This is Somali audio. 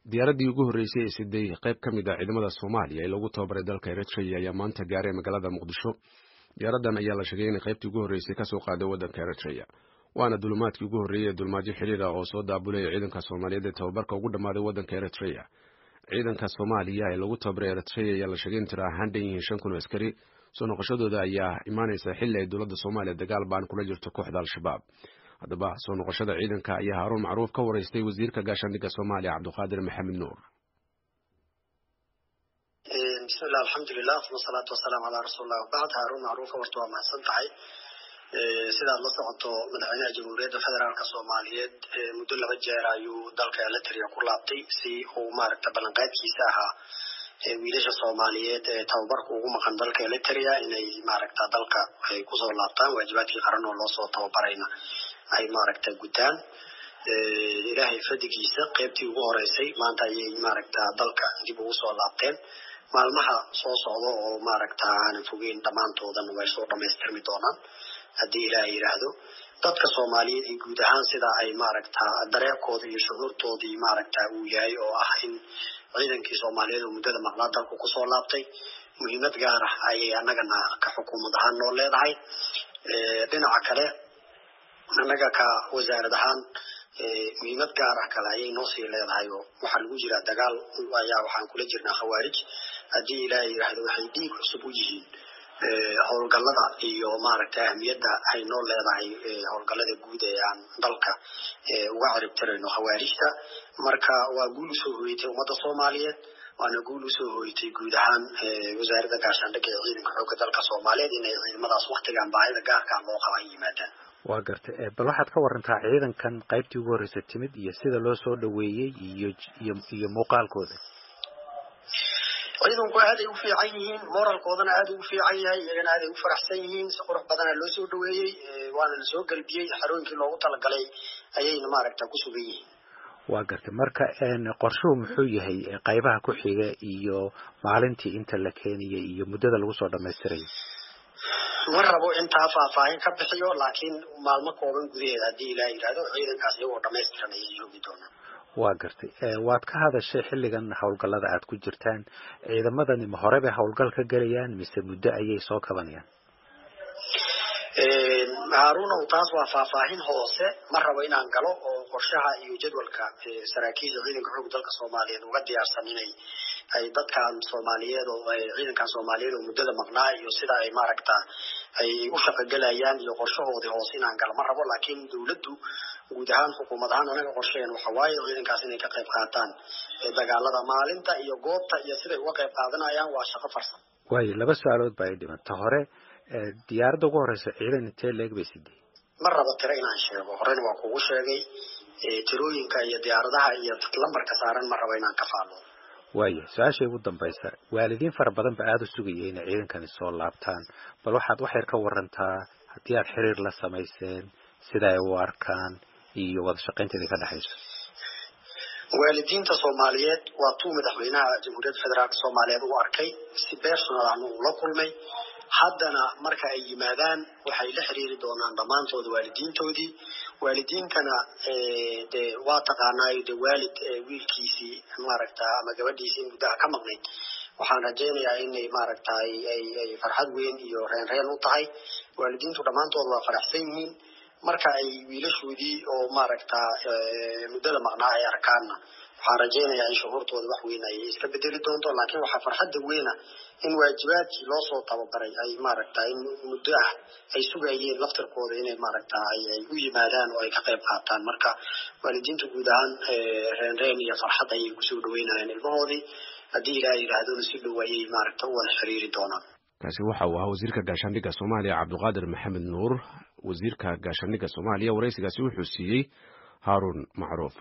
diyaaradii ugu horeysay ee siday qayb ka mid ah ciidamada Soomaaliya ee lagu tababaray dalka Eritrea ayaa maanta gaaray magaalada Muqdisho. Diyaaradan ayaa la sheegay in qaybtii ugu horeysay ka soo qaaday wadanka Eritrea. waana dulumaadkii ugu horeeyay dulmaadyo xiriir ah oo soo daabulay ciidanka Soomaaliyeed ee tababarka ugu dhamaaday wadanka Eritrea. ciidanka Soomaaliya ee lagu tababaray Eritrea ayaa la sheegay in tiro ahaan dhan yihiin 5,000 askari. soo noqoshadooda ayaa imaanaysa xilli ay dowladda Soomaaliya dagaal baan kula jirto kooxda Al-Shabaab. haddaba soo noqoshada ciidanka ayaa Haruun Macruuf ka wareystay wasiirka gaashaandhigga Soomaaliya Cabdiqaadir Maxamed Nuur. بسم الله الحمد لله والصلاة والسلام على رسول الله وبعد. هارون معروف ورتوا ما سنتعي سيدا الله سعطو مدحونا جمهورية فدرالك الصوماليات مدل عجير ايو دالك الاتريا كلابتي سي هو مارك تبلنقات كيساها ويليش الصوماليات توبرك ومقان دالك الاتريا اني مارك تدالك كوزو لابتان واجباتي قرنو الله صوت توبرينا اي مارك تقودان إلهي فدقيسة قيبتي وغوريسي ما انت اي مارك تدالك جيبو وصو لابتين maalmaha soo socdo oo maaragta aan fogeyn dhamaantoodan way soo dhameystirmi doonaan hadii Ilaahay yiraahdo. dadka Soomaaliyeed ee guud ahaan sida ay maaragta dareerkooda iyo shucuurtoodii maaragta uu yahay oo ah in ciidankii Soomaaliyeed oo muddada maqnaa dalku ku soo laabtay muhiimad gaar ah ay anagana ka xukuumad ahaan noo leedahay. dhinaca kale anaga ka wasaarad ahaan muhiimad gaar ah kale ayay noo sii leedahay oo waxa lagu jira dagaal ayaa waxaan kula jirnaa khawaarij. hadii Ilaahay yiraahdo waxay dhiig cusub u yihiin howlgallada iyo maaragta ahmiyadda ay noo leedahay howlgallada guud ee aan dalka uga ciribtirayno khawaarijta. marka waa guul soo hoytay ummadda Soomaaliyeed waana guul soo hoytay guud ahaan wasaaradda gaashaandhigga ee ciidanka xoogga dalka Soomaaliyeed inay ciidamadaas waqtigan baahida gaarka ah loo qaba yimaadaan. waa gartay bal waxaad ka warantaa ciidankan qaybtii ugu horeysay timid iyo sida loo soo dhaweeyay iyo muuqaalkooda. ciidanku aad ay u fiican yihiin moralkoodana aad u fiican yahay iyagana aad ay u faraxsan yihiin si qurux badan loo soo dhaweeyay waana la soo galbiyay xarooyinkii loogu talagalay ayayna maaragta ku sugan yihiin. waa gartay marka qorshuhu muxuu yahay qaybaha ku xiga iyo maalintii inta la keeniyay iyo muddada lagu soo dhameystiray. ma rabo intaa faahfaahin ka bixiyo laakiin maalmo kooban gudaheed hadii Ilaahay yiraahdo ciidankaas iyagoo dhameystiran ay joogi doonaan. waa gartay waad ka hadashay xilligan howlgallada aad ku jirtaan ciidamadani ma hore bay howlgal ka galayaan mise muddo ayay soo kabanayaan. Haruun taas waa faahfaahin hoose ma rabo inaan galo oo qorshaha iyo jadwalka saraakiisha ciidanka xoogga dalka Soomaaliyeed uga diyaarsan inay ay dadkan Soomaaliyeed oo ciidankan Soomaaliyeed oo muddada maqnaa iyo sida ay maaragta ay u shaqagelayaan iyo qorshahooda hoose inaan galo ma rabo laakiin dawladdu guud ahaan xukuumad ahaan anaga qorsheen waxa waaye ciidankaas inay ka qayb qaataan dagaalada maalinta iyo goobta iyo siday uga qayb qaadanayaan waa shaqo farsamo. waayo laba su'aalood baa dhimanta hore diyaaradda ugu horeysa ciidan intee leeg bay siday. ma rabo tiro inaan sheego horena waa kugu sheegay tirooyinka iyo diyaaradaha iyo lambarka saaran ma rabo inaan ka faalo. waayo su-aasha ugu dambaysa waalidiin fara badan ba aad u sugayay inay ciidankani soo laabtaan bal waxaad wax yar ka warantaa haddii aad xiriir la samayseen sida ay u arkaan iyo wada shaqaynteeda ka dhaxayso. waalidiinta Soomaaliyeed waa tuu madaxweynaha Jamhuuriyadda Federaalka Soomaaliyeed u arkay si personal ah uu la kulmay. haddana marka ay yimaadaan waxay la xiriiri doonaan dhamaantooda waalidiintana waa taqaanaayo waalid wiilkiisii maaragta ama gabadhiisii muddaha ka maqnayd waxaan rajaynayaa inay maaragta ay farxad weyn iyo reen u tahay. waalidiintu dhamaantooda waa faraxsan yihiin marka ay wiilashoodii oo maaragta muddada maqnaa ay arkaanna waxaan rajaynayaa in shucuurtooda wax weyn ay iska bedeli doonto laakiin waxaa farxadda weyna in waajibaadkii loo soo tababaray ay maaragta in muddo ah ay sugayeen laftirkooda inay maaragta ay u yimaadaan oo ay ka qayb qaataan. marka waalidiintu guud ahaan reen iyo farxad ayay kusoo dhaweynayaan ilmahoodii hadii Ilaahay yiraahdo si dhow ayay maaragta u wada xiriiri doonaan. kaasi waxa uu ahaa wasiirka gaashaandhigga Soomaaliya Cabdiqaadir Maxamed Nuur. wasiirka gaashaandhigga Soomaaliya wareysigaasi wuxuu siiyay Haruun Macruuf.